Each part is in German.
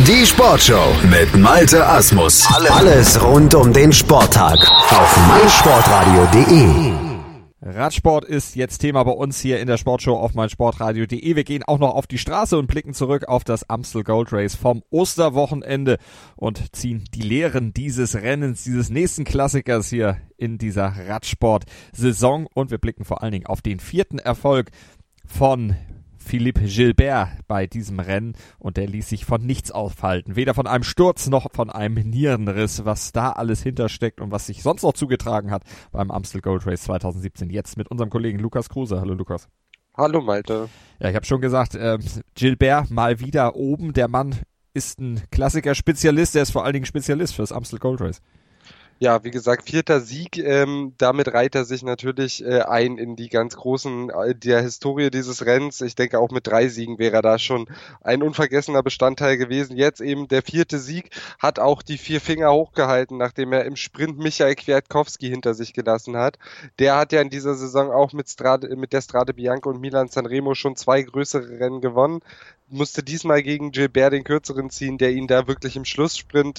Die Sportshow mit Malte Asmus. Alles rund um den Sporttag auf meinsportradio.de. Radsport ist jetzt Thema bei uns hier in der Sportshow auf meinsportradio.de. Wir gehen auch noch auf die Straße und blicken zurück auf das Amstel Gold Race vom Osterwochenende und ziehen die Lehren dieses Rennens, dieses nächsten Klassikers hier in dieser Radsport-Saison. Und wir blicken vor allen Dingen auf den 4. Erfolg von Philippe Gilbert bei diesem Rennen, und der ließ sich von nichts aufhalten. Weder von einem Sturz noch von einem Nierenriss, was da alles hintersteckt und was sich sonst noch zugetragen hat beim Amstel Gold Race 2017. Jetzt mit unserem Kollegen Lukas Kruse. Hallo Lukas. Hallo Malte. Ja, ich habe schon gesagt, Gilbert mal wieder oben. Der Mann ist ein Klassiker-Spezialist, der ist vor allen Dingen Spezialist fürs Amstel Gold Race. Ja, wie gesagt, 4. Sieg, damit reiht er sich natürlich ein in die ganz großen der Historie dieses Rennens. Ich denke, auch mit 3 Siegen wäre er da schon ein unvergessener Bestandteil gewesen. Jetzt eben der 4. Sieg, hat auch die 4 Finger hochgehalten, nachdem er im Sprint Michael Kwiatkowski hinter sich gelassen hat. Der hat ja in dieser Saison auch mit der Strade Bianca und Milan Sanremo schon 2 größere Rennen gewonnen. Musste diesmal gegen Gilbert den kürzeren ziehen, der ihn da wirklich im Schlusssprint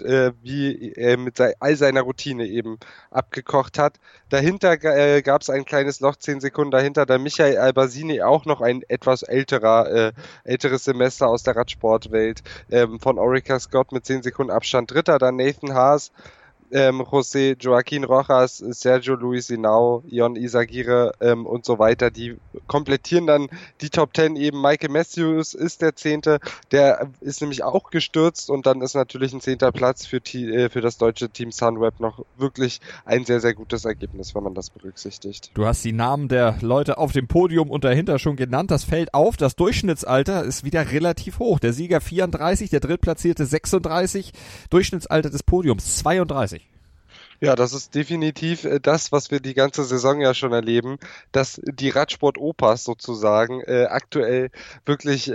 mit all seiner Routine eben abgekocht hat. Dahinter gab es ein kleines Loch, 10 Sekunden dahinter, da Michael Albasini, auch noch ein etwas älteres Semester aus der Radsportwelt, von Orica Scott mit 10 Sekunden Abstand Dritter, dann Nathan Haas, José Joaquín Rojas, Sergio Luis Henao, Ion Izagirre und so weiter, die komplettieren dann die Top 10 eben. Michael Matthews ist der 10., der ist nämlich auch gestürzt, und dann ist natürlich ein 10. Platz für das deutsche Team Sunweb noch wirklich ein sehr, sehr gutes Ergebnis, wenn man das berücksichtigt. Du hast die Namen der Leute auf dem Podium und dahinter schon genannt. Das fällt auf, das Durchschnittsalter ist wieder relativ hoch. Der Sieger 34, der Drittplatzierte 36, Durchschnittsalter des Podiums 32. Ja, das ist definitiv das, was wir die ganze Saison ja schon erleben, dass die Radsport-Opas sozusagen aktuell wirklich,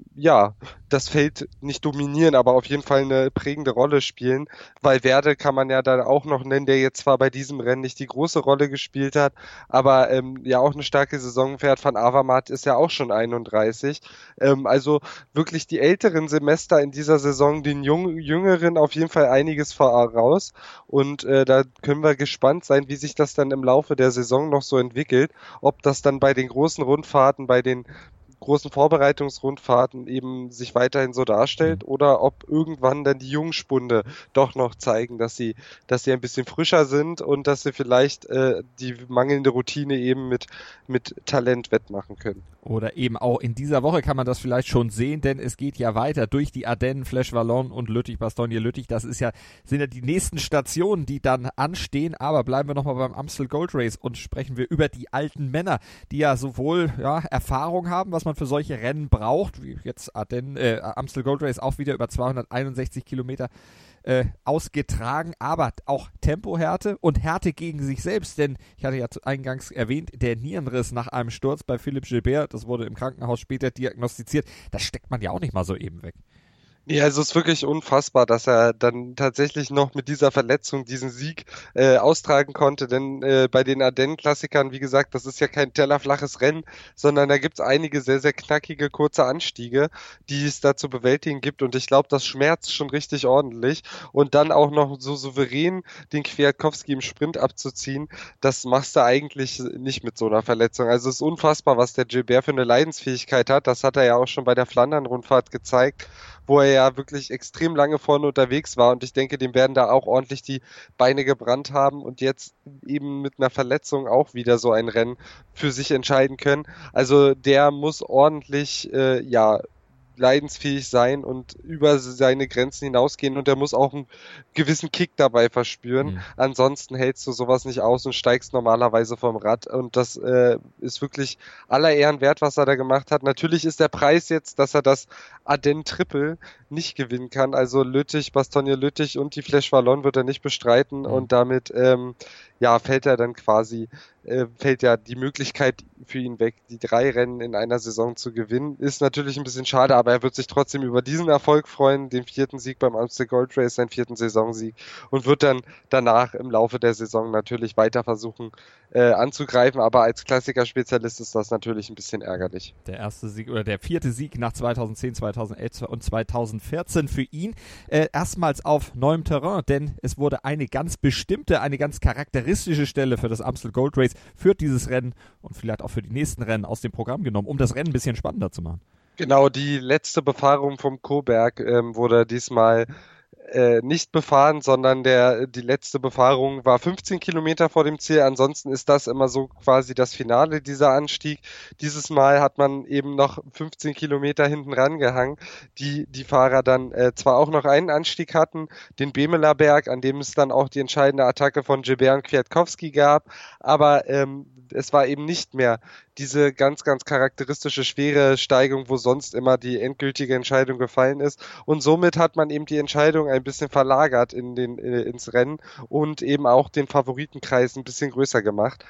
das Feld nicht dominieren, aber auf jeden Fall eine prägende Rolle spielen. Valverde kann man ja dann auch noch nennen, der jetzt zwar bei diesem Rennen nicht die große Rolle gespielt hat, aber ja auch eine starke Saison fährt. Van Avermaet ist ja auch schon 31. Also wirklich die älteren Semester in dieser Saison, den Jüngeren auf jeden Fall einiges voraus, und da können wir gespannt sein, wie sich das dann im Laufe der Saison noch so entwickelt, ob das dann bei den großen Rundfahrten, bei den großen Vorbereitungsrundfahrten eben sich weiterhin so darstellt, oder ob irgendwann dann die Jungspunde doch noch zeigen, dass sie ein bisschen frischer sind und dass sie vielleicht die mangelnde Routine eben mit Talent wettmachen können. Oder eben auch in dieser Woche kann man das vielleicht schon sehen, denn es geht ja weiter durch die Ardennen, Flèche Wallonne und Lüttich-Bastogne-Lüttich. Das sind ja die nächsten Stationen, die dann anstehen. Aber bleiben wir nochmal beim Amstel Gold Race und sprechen wir über die alten Männer, die ja sowohl Erfahrung haben, was man für solche Rennen braucht, wie jetzt Amstel Gold Race auch wieder über 261 Kilometer ausgetragen, aber auch Tempohärte und Härte gegen sich selbst, denn ich hatte ja eingangs erwähnt, der Nierenriss nach einem Sturz bei Philippe Gilbert, das wurde im Krankenhaus später diagnostiziert, das steckt man ja auch nicht mal so eben weg. Ja, also es ist wirklich unfassbar, dass er dann tatsächlich noch mit dieser Verletzung diesen Sieg austragen konnte, denn bei den Ardennen-Klassikern, wie gesagt, das ist ja kein tellerflaches Rennen, sondern da gibt's einige sehr, sehr knackige, kurze Anstiege, die es da zu bewältigen gibt, und ich glaube, das schmerzt schon richtig ordentlich, und dann auch noch so souverän den Kwiatkowski im Sprint abzuziehen, das machst du eigentlich nicht mit so einer Verletzung. Also es ist unfassbar, was der Gilbert für eine Leidensfähigkeit hat, das hat er ja auch schon bei der Flandern-Rundfahrt gezeigt, wo er ja wirklich extrem lange vorne unterwegs war, und ich denke, dem werden da auch ordentlich die Beine gebrannt haben und jetzt eben mit einer Verletzung auch wieder so ein Rennen für sich entscheiden können. Also der muss ordentlich, leidensfähig sein und über seine Grenzen hinausgehen, und er muss auch einen gewissen Kick dabei verspüren. Mhm. Ansonsten hältst du sowas nicht aus und steigst normalerweise vom Rad, und das ist wirklich aller Ehren wert, was er da gemacht hat. Natürlich ist der Preis jetzt, dass er das Ardennen Triple nicht gewinnen kann, also Lüttich, Bastogne-Lüttich und die Flèche Wallonne wird er nicht bestreiten, und damit fällt er dann quasi fällt ja die Möglichkeit für ihn weg, die 3 Rennen in einer Saison zu gewinnen. Ist natürlich ein bisschen schade, aber er wird sich trotzdem über diesen Erfolg freuen, den 4. Sieg beim Amstel Gold Race, seinen 4. Saisonsieg, und wird dann danach im Laufe der Saison natürlich weiter versuchen anzugreifen, aber als Klassiker-Spezialist ist das natürlich ein bisschen ärgerlich. Der erste Sieg oder der 4. Sieg nach 2010, 2011 und 2014 für ihn. Erstmals auf neuem Terrain, denn es wurde eine ganz bestimmte, eine ganz charakteristische Stelle für das Amstel Gold Race, für dieses Rennen und vielleicht auch für die nächsten Rennen aus dem Programm genommen, um das Rennen ein bisschen spannender zu machen. Genau, die letzte Befahrung vom Koberg wurde diesmal nicht befahren, sondern die letzte Befahrung war 15 Kilometer vor dem Ziel. Ansonsten ist das immer so quasi das Finale dieser Anstieg. Dieses Mal hat man eben noch 15 Kilometer hinten rangehangen, die Fahrer dann zwar auch noch einen Anstieg hatten, den Bemeler Berg, an dem es dann auch die entscheidende Attacke von Gilbert und Kwiatkowski gab, aber es war eben nicht mehr diese ganz, ganz charakteristische schwere Steigung, wo sonst immer die endgültige Entscheidung gefallen ist. Und somit hat man eben die Entscheidung ein bisschen verlagert ins Rennen und eben auch den Favoritenkreis ein bisschen größer gemacht,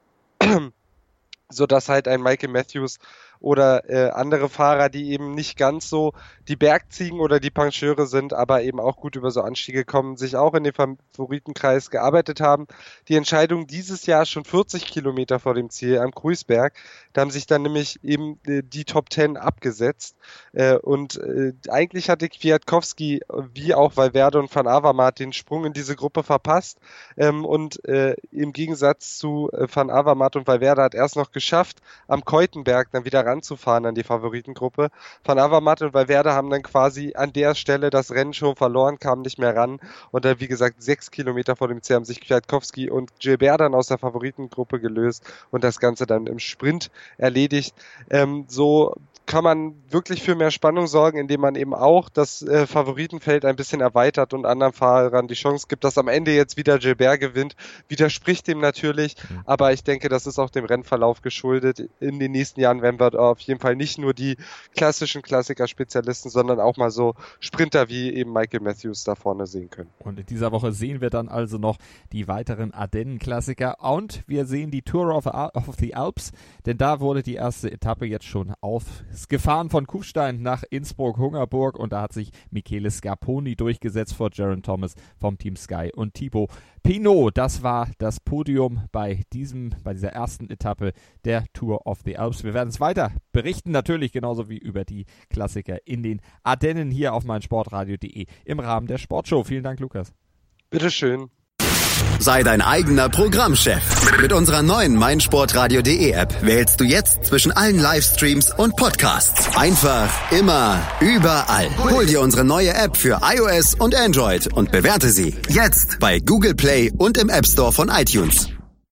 sodass halt ein Michael Matthews oder andere Fahrer, die eben nicht ganz so die Bergziegen oder die Pancheure sind, aber eben auch gut über so Anstiege kommen, sich auch in den Favoritenkreis gearbeitet haben. Die Entscheidung dieses Jahr schon 40 Kilometer vor dem Ziel am Kruisberg. Da haben sich dann nämlich eben die Top 10 abgesetzt. Und eigentlich hatte Kwiatkowski wie auch Valverde und Van Avermaet den Sprung in diese Gruppe verpasst. Und im Gegensatz zu Van Avermaet und Valverde hat er es noch geschafft, am Keutenberg dann wieder ranzufahren an die Favoritengruppe. Van Avermaet und Valverde haben dann quasi an der Stelle das Rennen schon verloren, kamen nicht mehr ran und dann, wie gesagt, 6 Kilometer vor dem Ziel haben sich Kwiatkowski und Gilbert dann aus der Favoritengruppe gelöst und das Ganze dann im Sprint erledigt. So kann man wirklich für mehr Spannung sorgen, indem man eben auch das Favoritenfeld ein bisschen erweitert und anderen Fahrern die Chance gibt, dass am Ende jetzt wieder Gilbert gewinnt. Widerspricht dem natürlich, aber ich denke, das ist auch dem Rennverlauf geschuldet. In den nächsten Jahren werden wir auf jeden Fall nicht nur die klassischen Klassiker-Spezialisten, sondern auch mal so Sprinter wie eben Michael Matthews da vorne sehen können. Und in dieser Woche sehen wir dann also noch die weiteren Ardennen-Klassiker und wir sehen die Tour of the Alps, denn da wurde die erste Etappe jetzt schon gefahren von Kufstein nach Innsbruck-Hungerburg und da hat sich Michele Scarponi durchgesetzt vor Geraint Thomas vom Team Sky und Thibaut Pinot. Das war das Podium bei dieser ersten Etappe der Tour of the Alps. Wir werden es weiter berichten, natürlich genauso wie über die Klassiker in den Ardennen hier auf meinsportradio.de im Rahmen der Sportshow. Vielen Dank, Lukas. Bitteschön. Sei dein eigener Programmchef. Mit unserer neuen meinsportradio.de App wählst du jetzt zwischen allen Livestreams und Podcasts. Einfach, immer, überall. Hol dir unsere neue App für iOS und Android und bewerte sie jetzt bei Google Play und im App Store von iTunes.